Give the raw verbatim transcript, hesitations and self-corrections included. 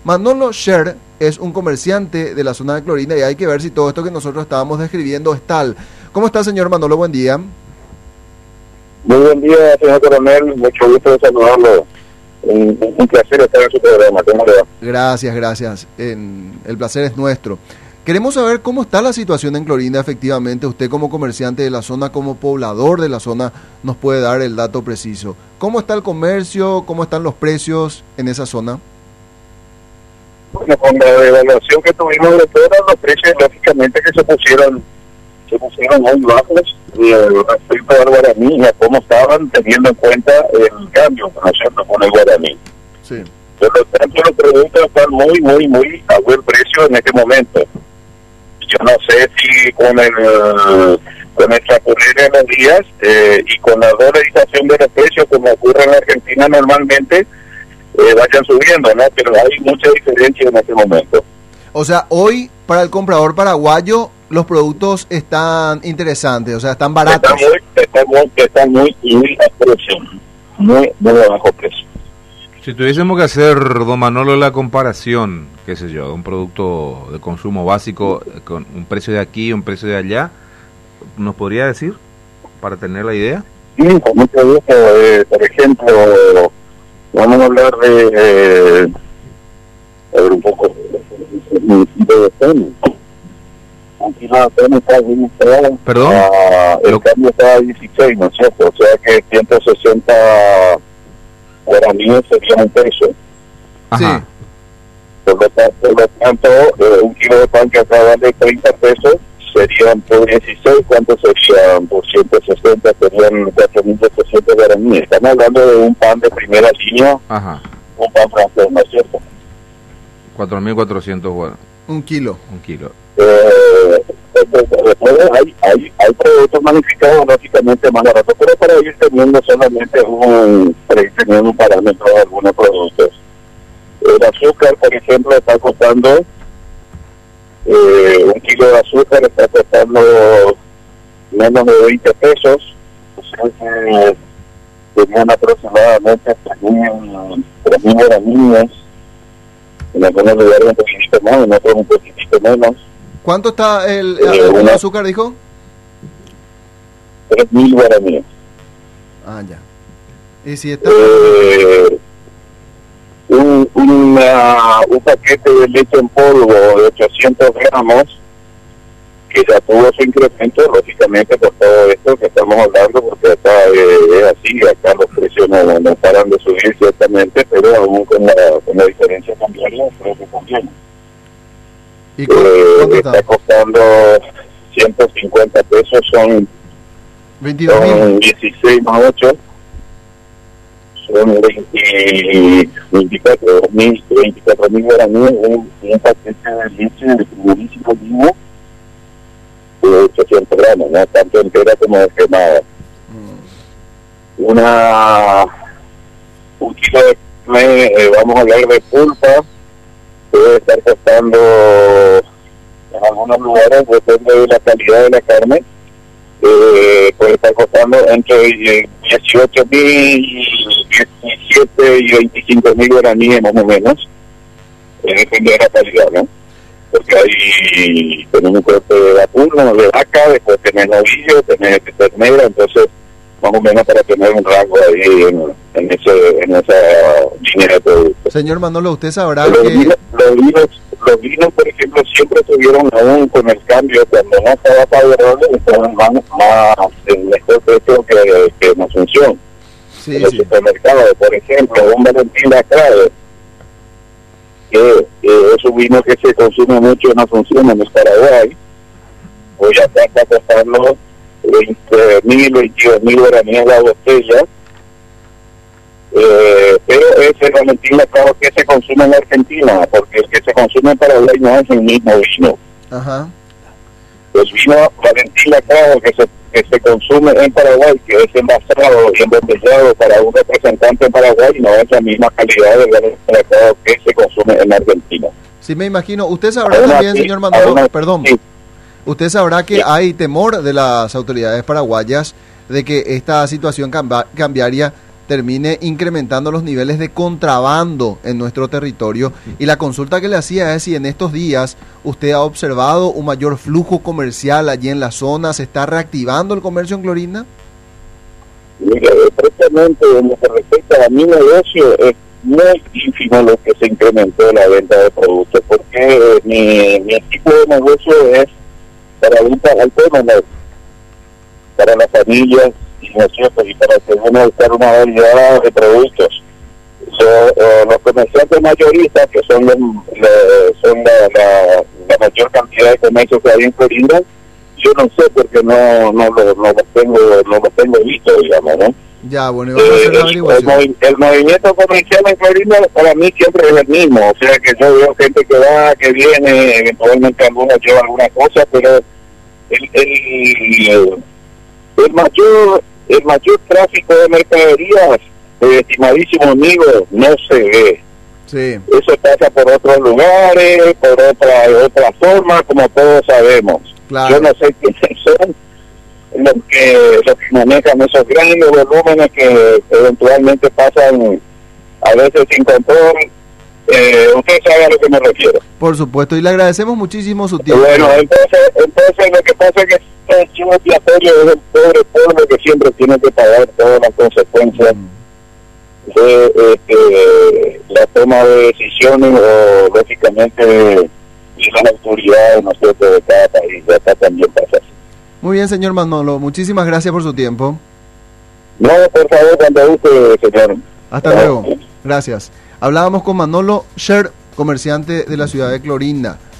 Manolo Sher es un comerciante de la zona de Clorinda y hay que ver si todo esto que nosotros estábamos describiendo es tal. ¿Cómo está, señor Manolo? Buen día. Muy buen día, señor coronel. Mucho gusto de saludarlo. Un, un placer estar en su programa. ¿Cómo le va? Gracias, gracias. En, el placer es nuestro. Queremos saber cómo está la situación en Clorinda, efectivamente. Usted como comerciante de la zona, como poblador de la zona, nos puede dar el dato preciso. ¿Cómo está el comercio? ¿Cómo están los precios en esa zona? Bueno, con la devaluación que tuvimos de fuera, los precios lógicamente que se pusieron se pusieron muy bajos eh, respecto al guaraní, a cómo estaban teniendo en cuenta el cambio, ¿no es cierto?, con el guaraní. Sí. Por lo tanto, los productos están muy, muy, muy a buen precio en este momento. Yo no sé si con el con el transcurrir de los días eh, y con la dolarización de los precios, como ocurre en Argentina normalmente, eh, vayan subiendo, ¿no? Pero hay mucha diferencia en este momento. O sea, hoy para el comprador paraguayo los productos están interesantes, o sea, están baratos. Están muy, están muy, están muy, muy a precio, muy, muy a bajo precio. Si tuviésemos que hacer, don Manolo, la comparación, qué sé yo, de un producto de consumo básico con un precio de aquí y un precio de allá, ¿nos podría decir para tener la idea? Sí, con mucho gusto. Eh, por ejemplo, vamos a hablar de, eh, a ver un poco, de tenis. Aquí la tenis está bien instalada. ¿Perdón? Ah, el Lo... cambio está a dieciséis, ¿no es cierto? O sea que ciento sesenta guaraníes sería un peso. Ajá. Sí. Por lo, tanto, por lo tanto eh, un kilo de pan que acá vale treinta pesos serían por dieciséis, ¿cuánto serían? Por ciento sesenta serían cuatro mil setecientos guaraníes. Estamos hablando de un pan de primera línea. Ajá. Un pan francés, ¿no es cierto? cuatro mil cuatrocientos, bueno, Un kilo. un kilo. Eh, después hay, hay, hay productos magnificados lógicamente más baratos, pero para ir teniendo solamente un, para ir teniendo un parámetro de algunos productos. El azúcar, por ejemplo, está costando, eh, un kilo de azúcar está costando menos de veinte pesos, o sea que tenían aproximadamente tres mil guaraníes, en algunos lugares un poquitito más, en otros un poquitito menos. ¿Cuánto está el, Eh, el una- azúcar, dijo? tres mil guaraníes. Ah, ya. Y si está... Eh, un, una, un paquete de leche en polvo de ochocientos gramos que ya tuvo su incremento, lógicamente por todo esto que estamos hablando, porque acá eh, es así, acá los precios no, no paran de subir ciertamente, pero aún con la, con la diferencia cambiaria creo que conviene. ¿Y cuánto, Eh, cuánto está está? costando ciento cincuenta pesos, son, veintidós mil. son dieciséis más ocho, son veinte, veinticuatro mil guaraníes, un, un paquete de leche de frigorífico vivo de ochocientos gramos, ¿no? Tanto entera como desquemada. Una, un kilo de carne, eh, vamos a hablar de pulpa, puede estar costando en algunos lugares, depende de la calidad de la carne, eh, puede estar costando entre eh, dieciocho mil, diecisiete y veinticinco mil guaraníes más o menos, eh, depende de la calidad, ¿no? Porque ahí tenemos un corte de vacuno, de vaca, después tenés novillo, tenés ternera, entonces más o menos para tener un rango ahí en, en, ese, en esa línea de productos. Señor Manolo, usted sabrá Los que... vinos, los, vinos, los vinos, por ejemplo, siempre tuvieron aún con el cambio, cuando no estaba favorable, estaban más, más en mejor precio que, que en Asunción. Sí, en los sí. supermercados, por ejemplo, un Valentín Lacrade, que eh, es un vino que se consume mucho en Asunción, en el Paraguay, hoy acá está costando veinte mil, veintidós mil guaraníes la botella, eh, pero es el Valentín Lacrade que se consume en Argentina, porque el que se consume en Paraguay no es el mismo vino. Ajá. El vino Valentín Lacrade que se, que se consume en Paraguay, que es envasado y embotellado para un representante en Paraguay, no es la misma calidad del Valentín Lacrade que se consume en Argentina. Sí, me imagino. Usted sabrá Aún también, así- señor Manolo, aún así- perdón. sí. Usted sabrá que Sí. hay temor de las autoridades paraguayas de que esta situación camba- cambiaria termine incrementando los niveles de contrabando en nuestro territorio. Y la consulta que le hacía es si en estos días usted ha observado un mayor flujo comercial allí en la zona, ¿se está reactivando el comercio en Clorinda? Mira, precisamente en lo que respecta a mi negocio, es muy ínfimo lo que se incrementó la venta de productos, porque eh, mi, mi tipo de negocio es para venta al menor, para las familias, ¿no es cierto? Y para que uno buscar una variedad de productos. So, eh, los comerciantes mayoristas, que son, los, los, son la, la, la mayor cantidad de comercios que hay en Clorinda, yo no sé porque no no lo no lo tengo no lo tengo visto, digamos, ¿no? Ya, bueno, y vamos a hacer la averiguación. El, el, el movimiento comercial en Clorinda para mí siempre es el mismo, o sea que yo veo gente que va, que viene, eventualmente algunos lleva alguna cosa, pero el el, el mayor el mayor tráfico de mercaderías, eh, estimadísimo amigo, no se ve. Sí. Eso pasa por otros lugares, por otra otra forma, como todos sabemos. Claro. Yo no sé quiénes son los que, los que manejan esos grandes volúmenes que eventualmente pasan a veces sin control. Eh, usted sabe a lo que me refiero. Por supuesto, y le agradecemos muchísimo su tiempo. Bueno, entonces, entonces lo que pasa es que el chivo expiatorio es el pobre pueblo que siempre tiene que pagar todas las consecuencias mm. de este, la toma de decisiones o lógicamente de las autoridades, ¿no es cierto?, de cada país. Y acá también pasa así. Muy bien, señor Manolo, muchísimas gracias por su tiempo. No, por favor, cuando guste, señor. Hasta no. luego, gracias. Hablábamos con Manolo Sher, comerciante de la ciudad de Clorinda.